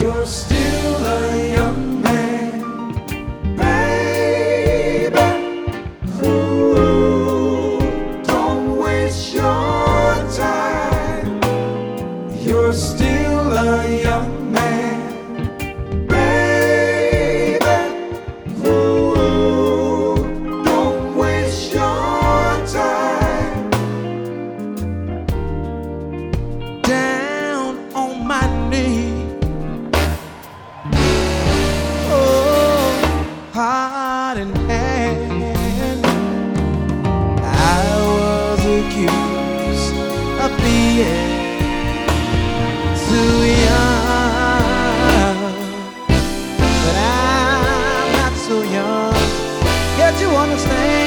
You're still a young man, baby. Ooh, don't waste your time. You're still a young man, baby. Ooh, don't waste your time. Down on my knees, heart in hand, I was accused of being too young, but I'm not so young yet you understand.